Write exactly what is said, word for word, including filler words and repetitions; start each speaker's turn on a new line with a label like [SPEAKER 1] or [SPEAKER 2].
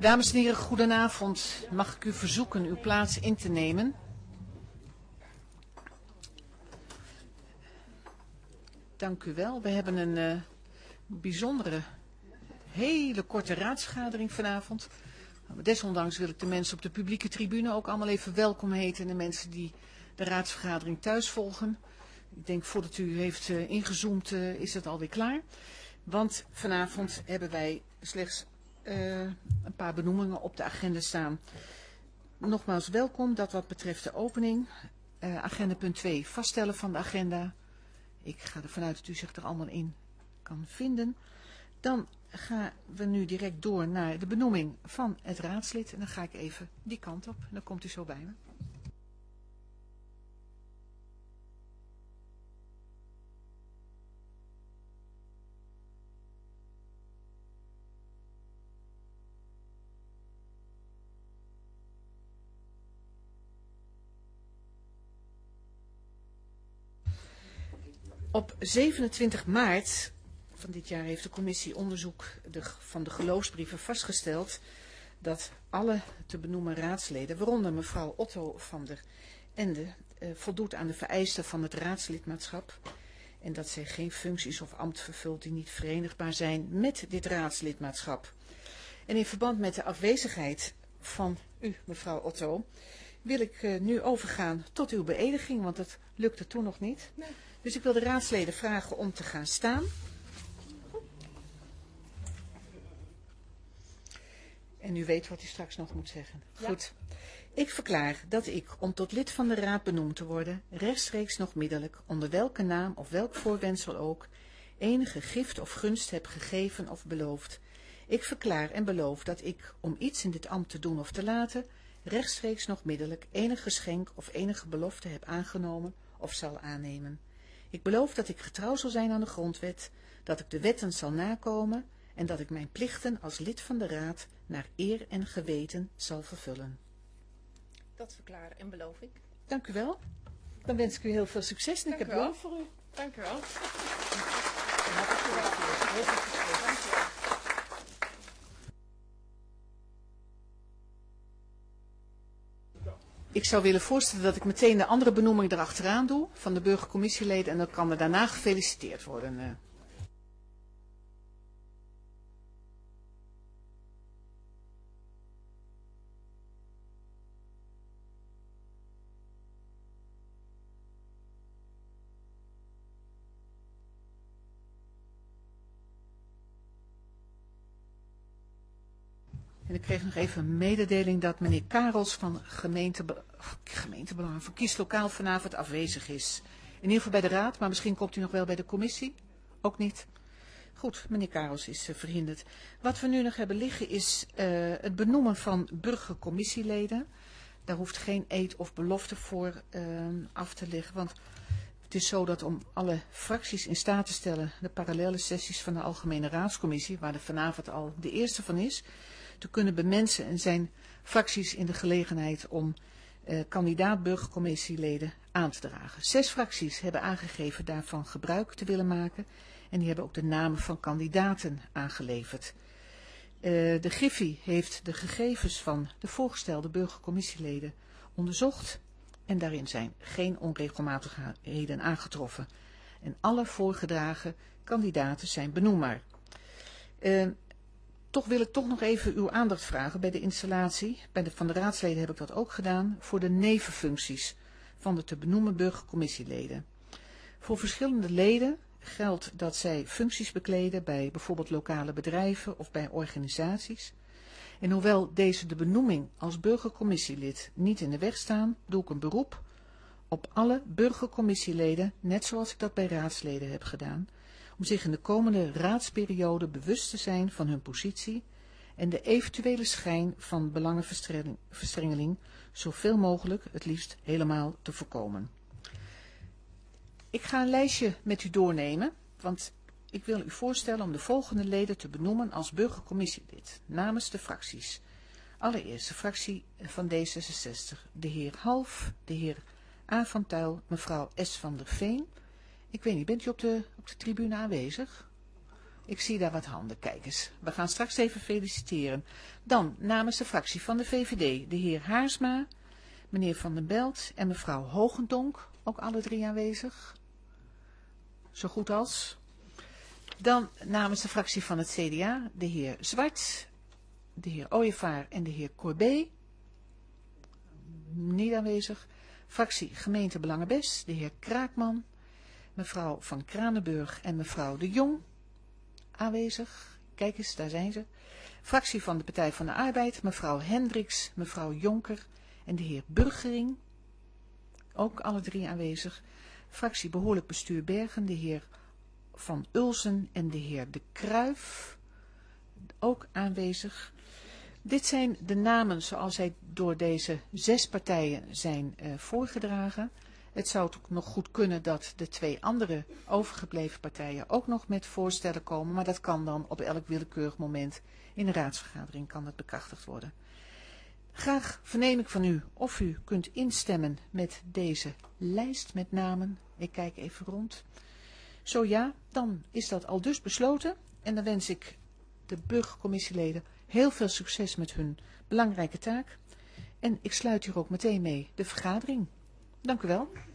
[SPEAKER 1] Dames en heren, goedenavond. Mag ik u verzoeken uw plaats in te nemen? Dank u wel. We hebben een uh, bijzondere, hele korte raadsvergadering vanavond. Desondanks wil ik de mensen op de publieke tribune ook allemaal even welkom heten. En de mensen die de raadsvergadering thuis volgen. Ik denk voordat u heeft uh, ingezoomd uh, is het alweer klaar. Want vanavond hebben wij slechts uh, een paar benoemingen op de agenda staan. Nogmaals welkom dat wat betreft de opening. Uh, agenda punt twee, vaststellen van de agenda. Ik ga ervan uit dat u zich er allemaal in kan vinden. Dan gaan we nu direct door naar de benoeming van het raadslid. En dan ga ik even die kant op. En dan komt u zo bij me. Op zevenentwintig maart van dit jaar heeft de commissie onderzoek de, van de geloofsbrieven vastgesteld dat alle te benoemen raadsleden, waaronder mevrouw Otto van der Ende, eh, voldoet aan de vereisten van het raadslidmaatschap en dat zij geen functies of ambt vervult die niet verenigbaar zijn met dit raadslidmaatschap. En in verband met de afwezigheid van u, mevrouw Otto, wil ik uh, nu overgaan tot uw beëdiging, want dat lukte toen nog niet. Nee. Dus ik wil de raadsleden vragen om te gaan staan. En u weet wat u straks nog moet zeggen. Ja. Goed. Ik verklaar dat ik, om tot lid van de raad benoemd te worden, rechtstreeks nog middelijk, onder welke naam of welk voorwendsel ook, enige gift of gunst heb gegeven of beloofd. Ik verklaar en beloof dat ik, om iets in dit ambt te doen of te laten, rechtstreeks nog middelijk enig geschenk of enige belofte heb aangenomen of zal aannemen. Ik beloof dat ik getrouw zal zijn aan de grondwet, dat ik de wetten zal nakomen en dat ik mijn plichten als lid van de raad naar eer en geweten zal vervullen.
[SPEAKER 2] Dat verklaar en beloof ik.
[SPEAKER 1] Dank u wel. Dan wens ik u heel veel succes en
[SPEAKER 2] Dank
[SPEAKER 1] ik heb wel voor u.
[SPEAKER 2] Dank u wel.
[SPEAKER 1] Ik zou willen voorstellen dat ik meteen de andere benoeming erachteraan doe van de burgercommissieleden en dan kan er daarna gefeliciteerd worden. En ik kreeg nog even een mededeling dat meneer Karels van gemeente, gemeentebelang van Kieslokaal vanavond afwezig is. In ieder geval bij de raad, maar misschien komt u nog wel bij de commissie. Ook niet. Goed, meneer Karels is uh, verhinderd. Wat we nu nog hebben liggen is uh, het benoemen van burgercommissieleden. Daar hoeft geen eed of belofte voor uh, af te liggen, want het is zo dat om alle fracties in staat te stellen de parallele sessies van de Algemene Raadscommissie, waar er vanavond al de eerste van is, te kunnen bemensen en zijn fracties in de gelegenheid om uh, kandidaat burgercommissieleden aan te dragen. Zes fracties hebben aangegeven daarvan gebruik te willen maken en die hebben ook de namen van kandidaten aangeleverd. Uh, de Griffie heeft de gegevens van de voorgestelde burgercommissieleden onderzocht en daarin zijn geen onregelmatigheden aangetroffen. En alle voorgedragen kandidaten zijn benoembaar. Uh, Toch wil ik toch nog even uw aandacht vragen bij de installatie. Bij de, van de raadsleden heb ik dat ook gedaan. Voor de nevenfuncties van de te benoemen burgercommissieleden. Voor verschillende leden geldt dat zij functies bekleden bij bijvoorbeeld lokale bedrijven of bij organisaties. En hoewel deze de benoeming als burgercommissielid niet in de weg staan, doe ik een beroep op alle burgercommissieleden, net zoals ik dat bij raadsleden heb gedaan, om zich in de komende raadsperiode bewust te zijn van hun positie en de eventuele schijn van belangenverstrengeling zoveel mogelijk, het liefst helemaal, te voorkomen. Ik ga een lijstje met u doornemen, want ik wil u voorstellen om de volgende leden te benoemen als burgercommissielid, namens de fracties. Allereerst de fractie van D zesenzestig, de heer Half, de heer A. van Tuyl, mevrouw S. van der Veen. Ik weet niet, bent u op de, op de tribune aanwezig? Ik zie daar wat handen. Kijk eens. We gaan straks even feliciteren. Dan namens de fractie van de V V D de heer Haarsma, meneer Van den Belt en mevrouw Hogendonk. Ook alle drie aanwezig. Zo goed als. Dan namens de fractie van het C D A de heer Zwart, de heer Ooyevaar en de heer Corbet. Niet aanwezig. Fractie Gemeente Belangenbest, de heer Kraakman, mevrouw Van Kranenburg en mevrouw De Jong. Aanwezig. Kijk eens, daar zijn ze. Fractie van de Partij van de Arbeid, mevrouw Hendricks, mevrouw Jonker en de heer Burgering. Ook alle drie aanwezig. Fractie Behoorlijk Bestuur Bergen, de heer Van Ulsen en de heer De Kruijf. Ook aanwezig. Dit zijn de namen zoals zij door deze zes partijen zijn uh, voorgedragen. Het zou ook nog goed kunnen dat de twee andere overgebleven partijen ook nog met voorstellen komen. Maar dat kan dan op elk willekeurig moment in de raadsvergadering kan dat bekrachtigd worden. Graag verneem ik van u of u kunt instemmen met deze lijst met namen. Ik kijk even rond. Zo ja, dan is dat al dus besloten. En dan wens ik de burgercommissieleden heel veel succes met hun belangrijke taak. En ik sluit hier ook meteen mee de vergadering. Dank u wel.